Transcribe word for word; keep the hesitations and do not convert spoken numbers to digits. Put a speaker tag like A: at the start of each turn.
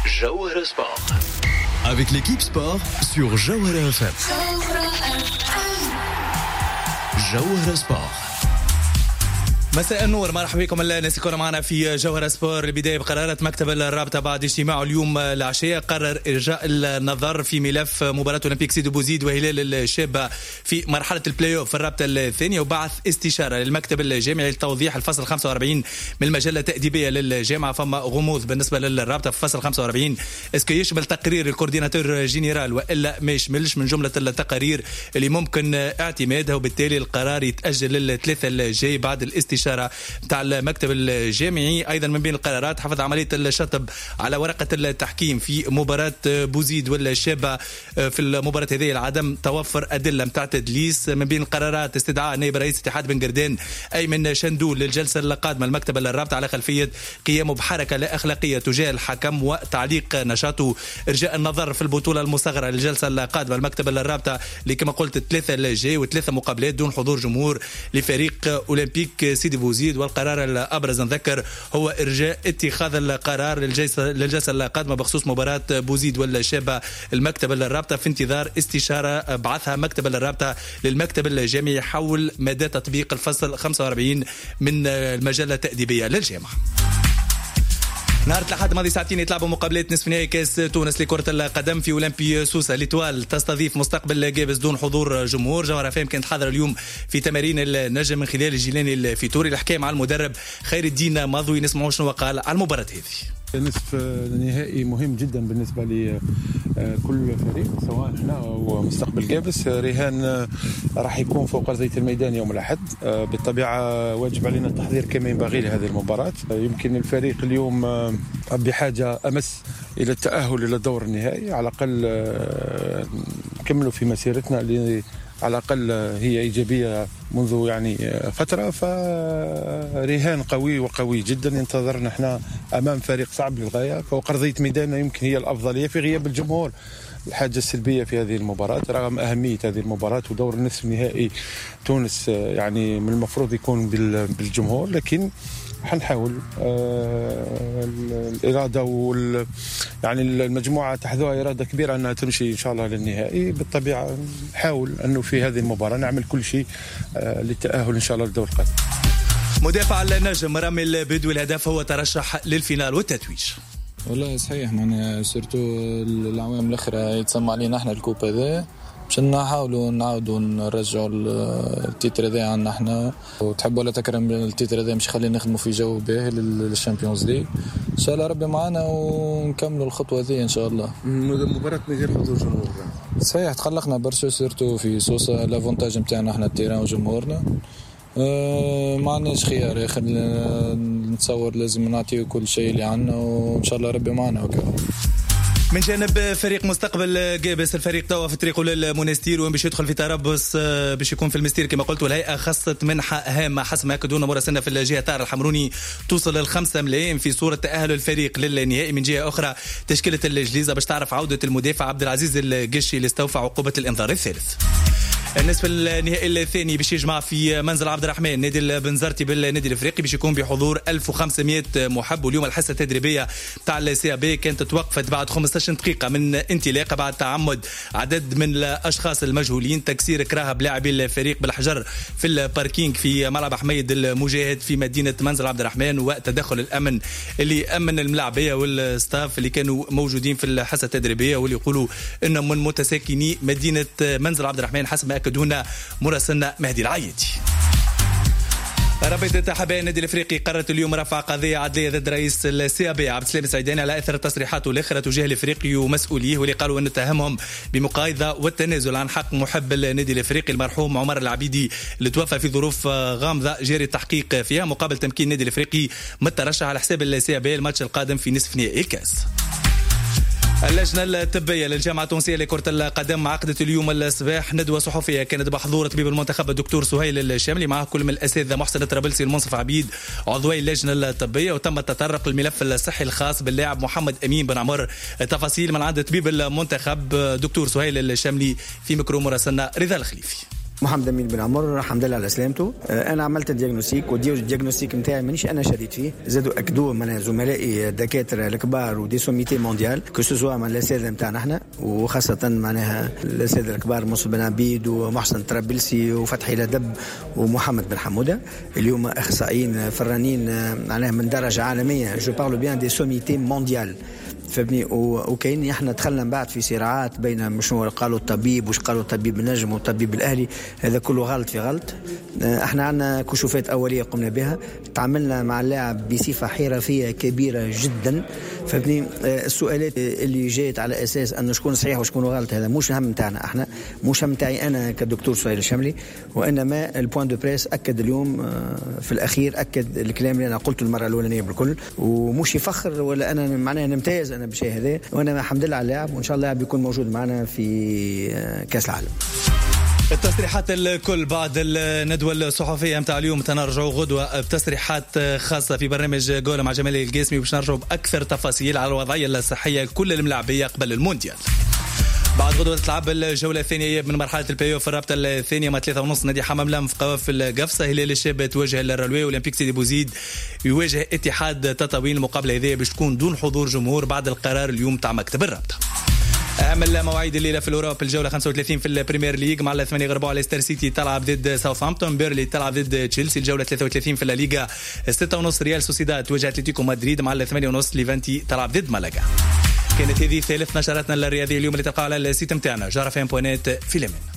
A: Jawhara Sport. Avec l'équipe sport sur Jawhara F M. Jawhara Sport.
B: مساء النور، مرحبا بكم الناس يكونوا معنا في جوهرة سبور. البداية بقرارة مكتب الرابطة بعد اجتماعه اليوم العشية، قرر إرجاء النظر في ملف مباراة أولمبيك سيدي بوزيد وهلال الشابة في مرحلة البلاي أوف في الرابطة الثانية، وبعث استشارة للمكتب الجامعي لتوضيح الفصل خمسة وأربعين من المجلة التأديبية للجامعة. فما غموض بالنسبة للرابطة في فصل خمسة وأربعين، اسكو يشمل تقرير الكورديناتور جينيرال وإلا ما يشملش من جملة التقارير اللي ممكن اعتمادها، وبالتالي القرار يتأجل للثلاثة الجاي بعد الاستشارة بتاع المكتب الجامعي. ايضا من بين القرارات حفظ عمليه الشطب على ورقه التحكيم في مباراه بوزيد والشابه. في المباراه هذه العدم توفر ادله نتاع تدليس. من بين القرارات استدعاء نائب رئيس اتحاد بن قردان ايمن شندول للجلسه القادمه المكتب الرابطه على خلفيه قيامه بحركه لا اخلاقيه تجاه الحكم وتعليق نشاطه. ارجاء النظر في البطوله المصغره للجلسه القادمه المكتب الرابطه اللي كما قلت ثلاثه الجاي وثلاثه مقابلات دون حضور جمهور لفريق اولمبيك سيدي بوزيد. والقرار الأبرز نذكر هو إرجاء اتخاذ القرار للجلسة, للجلسة القادمة بخصوص مباراة بوزيد والشابة المكتب الرابطة في انتظار استشارة بعثها مكتب الرابطة للمكتب الجامعي حول مدى تطبيق الفصل خمسة وأربعين من المجلة التأديبية للجامعة. نهار الأحد الماضي ساعتين يتلعبوا مقابلات نصف نهائي كاس تونس لكرة القدم في أولمبي سوسة. ليتوال تستضيف مستقبل جابس دون حضور جمهور. جوهرة فهم كانت حاضرة اليوم في تمارين النجم من خلال الجيلاني الفيتوري. الحكاية مع المدرب خير الدين ماضوي، نسمعوا شنو قال على المباراة هذه.
C: نصف النهائي مهم جدا بالنسبة لكل فريق سواء احنا أو مستقبل جابس. رهان راح يكون فوق أرضية الميدان يوم الأحد. بالطبيعة واجب علينا التحضير كما ينبغي لهذه المباراة. يمكن الفريق اليوم بحاجة أمس إلى التأهل إلى الدور النهائي، على الأقل نكملوا في مسيرتنا اللي على الأقل هي إيجابية منذ يعني فترة. فرهان قوي وقوي جدا ينتظرنا احنا أمام فريق صعب للغاية فوق أرضية ميداننا، يمكن هي الأفضلية في غياب الجمهور. الحاجة السلبية في هذه المباراة رغم أهمية هذه المباراة ودور النصف النهائي تونس يعني من المفروض يكون بالجمهور، لكن حنحاول آه الإرادة وال يعني المجموعة تحذوها إرادة كبيرة أنها تمشي إن شاء الله للنهائي. بالطبيعة نحاول أنه في هذه المباراة نعمل كل شيء آه للتأهل إن شاء الله للدور القادم.
B: مدافع النجم رامي البدوي الهدف هو ترشح للفينال والتتويج.
D: والله صحيح، معناها سيرتو الأعوام الأخرى يتسمى علينا احنا الكوب هذا باش نحاولوا نعاودوا نرجعوا التيتر هذا عنا احنا، وتحب ولا تكرم التيتر هذا مش خلينا نخدموا في جو باهي للشامبيونز ليج. ان شاء الله ربي معنا ونكملوا الخطوه هذه ان شاء الله.
C: مباراه من غير حضور جمهور
D: صحيح تقلقنا برشا سيرتو في سوسه. لافونتاج نتاعنا احنا التيران وجمهورنا أه ما عندناش خيار يا اخي، نتصور لازم نعطيه كل شيء اللي عندنا وان شاء الله ربي معنا وكذا.
B: من جانب فريق مستقبل جابس، الفريق توا في طريقه للمونستير وين باش يدخل في تربص باش يكون في المستير كما قلت. والهيئه خصت منحه هامه حسب ما يأكدون مراسلنا في الجهه طارق الحمروني توصل للخمسة ملايين في صوره تاهل الفريق للنهائي. من جهه اخرى تشكيله الجليزه باش تعرف عوده المدافع عبد العزيز القشي اللي استوفى عقوبه الانذار الثالث. النصف النهائي الثاني باش يجمع في منزل عبد الرحمن نادي البنزرتي بالنادي الافريقي باش يكون بحضور ألف وخمسمائة محب. واليوم الحصه التدريبيه تاع السي بي كانت توقفت بعد خمسة عشر دقيقه من انطلاقه بعد تعمد عدد من الاشخاص المجهولين تكسير كراهه بلاعبي الفريق بالحجر في الباركينج في ملعب حميد المجاهد في مدينه منزل عبد الرحمن، وتدخل الامن اللي امن الملاعبيه والستاف اللي كانوا موجودين في الحصه التدريبيه واللي يقولوا انهم من متساكني مدينه منزل عبد الرحمن حسب ما أكدونا مراسلنا مهدي العيدي. رابطة حبايب النادي الافريقي قررت اليوم رفع قضية عدلية ضد رئيس السي بي عبد السلام السعيداني على اثر تصريحاته الاخرى تجاه الافريقي ومسؤوليه واللي قالوا انه اتهمهم بمقايضة والتنازل عن حق محب النادي الافريقي المرحوم عمر العبيدي اللي توفى في ظروف غامضة جاري التحقيق فيها مقابل تمكين النادي الافريقي من الترشح على حساب السي بي الماتش القادم في نصف نهائي الكاس. اللجنة الطبية للجامعة التونسية لكرة القدم عقدت اليوم الصباح ندوة صحفية كانت بحضور طبيب المنتخب الدكتور سهيل الشاملي معه كل من الأساتذة محسن الطرابلسي والمنصف عبيد عضوي اللجنة الطبية، وتم التطرق للملف الصحي الخاص باللاعب محمد أمين بن عمر. تفاصيل من عند طبيب المنتخب دكتور سهيل الشاملي في ميكرو مراسلنا رضا الخليفي.
E: محمد أمين بن عمر، الحمد لله على سلامته. انا عملت الدياغنوستيك، والدياغنوستيك نتاعي مانيش انا شديد فيه، زادوا اكدوه من زملائي الدكاتره الكبار ودي سوميتي مونديال كو سوزوا من الاساتذه نتاعنا احنا، وخاصه معناها الاساتذه الكبار مصطفى بن عبيد ومحسن طرابلسي وفتحي لدب ومحمد بن حموده، اليوم اخصائيين فرانين معناها من درجه عالميه. جو بارلو بيان دي سوميتي مونديال فبني. وكاين احنا دخلنا من بعد في صراعات بين شنو قالوا الطبيب وش قالوا الطبيب النجم والطبيب الاهلي، هذا كله غلط في غلط. احنا عندنا كشوفات اوليه قمنا بها، تعاملنا مع اللاعب بصفه حرفيه كبيره جدا فبني. السؤالات اللي جات على اساس انه شكون صحيح وشكون غلط هذا مش هم نتاعنا احنا، مش هم نتاعي انا كدكتور سهيل الشملي، وانما البوان دو بريس اكد اليوم في الاخير اكد الكلام اللي انا قلته المره الاولانيه بالكل، ومش يفخر ولا انا معناها نمتاز انا بشيء هذا، وانا الحمد لله على اللاعب، وان شاء الله اللاعب يكون موجود معنا في كاس العالم.
B: التصريحات الكل بعد الندوة الصحفية متاع اليوم تنرجعوا غدوة بتصريحات خاصة في برنامج جولة مع جمال القاسمي باش نرجعوا بأكثر تفاصيل على الوضعية الصحية لكل الملاعبية قبل المونديال. بعد غدوة تلعب الجولة الثانية من مرحلة البلاي اوف الرابطة الثانية مع ثلاثة ونص، نادي حمام لم في قواف القفصة، هلال الشاب تواجه الرلوي، والأولمبيك سيدي بوزيد يواجه اتحاد تطاوين. المقابلة هذه باش تكون دون حضور جمهور بعد القرار اليوم تاع مكتب الرابطة. أهم المواعيد الليلة في الأوروب، الجولة خمسة وثلاثين في البريمير ليج مع الثمانية غربوا على ستار سيتي تلعب ضد ساوثهامبتون، بيرلي تلعب ضد تشيلسي. الجولة ثلاثة وثلاثين في الليغا ستة ونص ريال سوسيداد تواجه أتلتيكو مدريد، مع الثمانية ونص ليفانتي تلعب ضد مالاغا. كانت هذه ثالث نشراتنا الرياضية اليوم اللي تلقاها على السيت متاعنا جارة فين بوينات في اليمن.